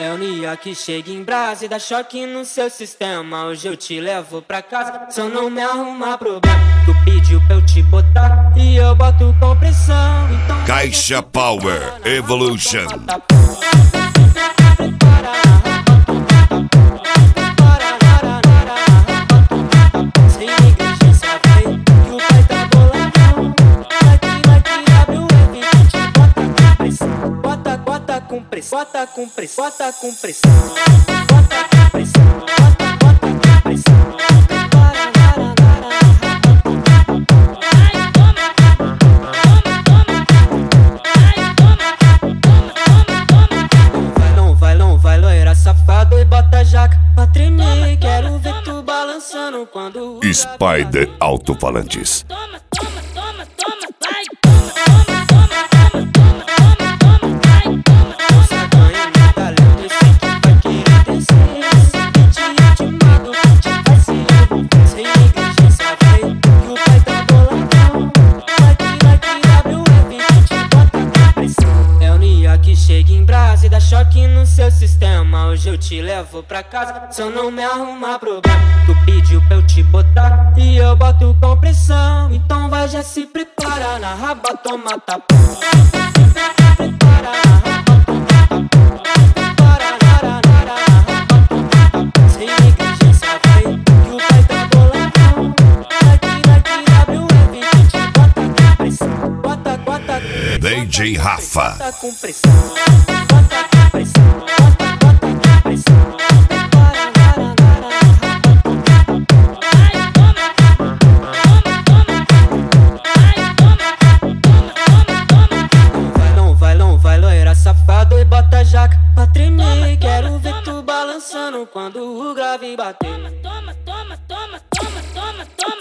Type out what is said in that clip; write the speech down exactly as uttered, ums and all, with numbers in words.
É o Nia que chega em brasa e dá choque no seu sistema. Hoje eu te levo pra casa, só não me arruma problema. Tu pediu pra eu te botar e eu boto com pressão. Então Caixa Power Evolution. Com pressão, bota com pressão, bota com pressão, bota com pressão, bota, bota com pressão. Vai, não vai, não vai, loira safado e bota jaca pra tremer. Quero ver tu balançando quando o Spider Alto-Falantes. Toma, toma, toma, toma, vai. Chega em brasa e dá choque no seu sistema. Hoje eu te levo pra casa, só não me arruma problema. Tu pediu pra eu te botar e eu boto com pressão. Então vai, já se prepara, na raba toma tapa. Prepara na raba toma tapa. Prepara na raba toma tapa. Sem negligência vai, que o pai tá boladão. Daqui, daqui, W F, que te bota com pressão. Bota, bota com pressão. D J Rafa. Bota com pressão, bota com pressão, bota, bota com pressão. Para, para, Não vai, não vai, não vai, loira safado e bota jaca pra tremer. Quero ver tu balançando quando o grave bater. Toma, toma, toma, toma, toma, toma.